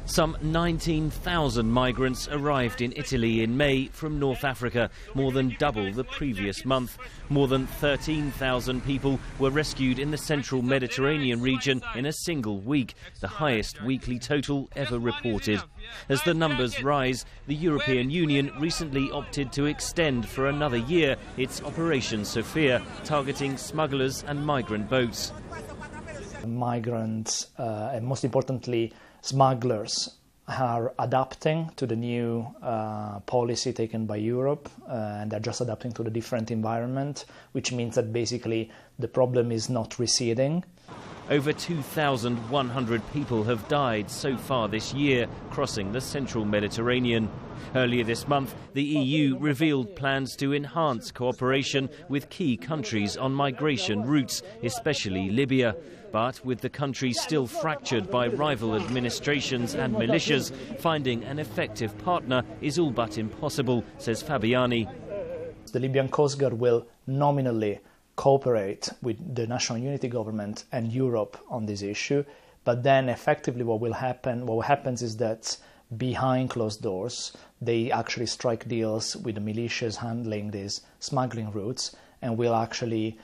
Some 19,000 migrants arrived in Italy in May from North Africa, more than double the previous month. More than 13,000 people were rescued in the central Mediterranean region in a single week, the highest weekly total ever reported. As the numbers rise, the European Union recently opted to extend for another year its Operation Sophia, targeting smugglers and migrant boats. Migrants, and most importantly, smugglers, are adapting to the new policy taken by Europe, and they're just adapting to the different environment, which means that basically the problem is not receding. Over 2,100 people have died so far this year crossing the central Mediterranean. Earlier this month, the EU revealed plans to enhance cooperation with key countries on migration routes, especially Libya. But with the country still fractured by rival administrations and militias, finding an effective partner is all but impossible, says Fabiani. The Libyan Coast Guard will nominally cooperate with the National Unity Government and Europe on this issue, but then effectively what happens is that behind closed doors they actually strike deals with the militias handling these smuggling routes, and will actually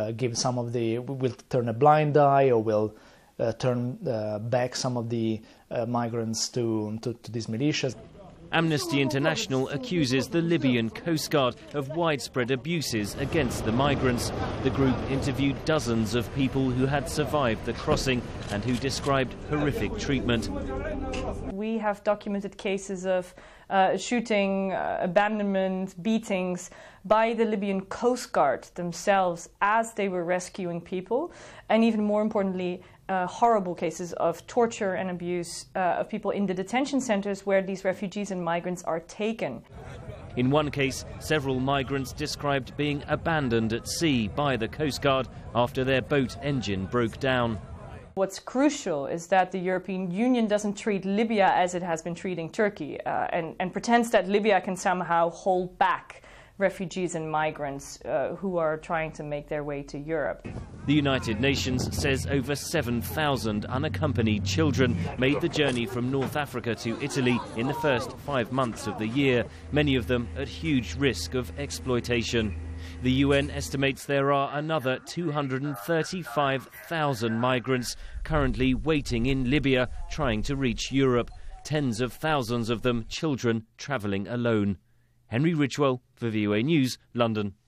will turn a blind eye, or will turn back some of the migrants to these militias. Amnesty International accuses the Libyan Coast Guard of widespread abuses against the migrants. The group interviewed dozens of people who had survived the crossing and who described horrific treatment. We have documented cases of shooting, abandonment, beatings by the Libyan Coast Guard themselves as they were rescuing people, and even more importantly, horrible cases of torture and abuse of people in the detention centres where these refugees and migrants are taken. In one case, several migrants described being abandoned at sea by the Coast Guard after their boat engine broke down. What's crucial is that the European Union doesn't treat Libya as it has been treating Turkey, and pretends that Libya can somehow hold back refugees and migrants who are trying to make their way to Europe. The United Nations says over 7,000 unaccompanied children made the journey from North Africa to Italy in the first 5 months of the year, many of them at huge risk of exploitation. The UN estimates there are another 235,000 migrants currently waiting in Libya trying to reach Europe, tens of thousands of them children travelling alone. Henry Ridgwell for VOA News, London.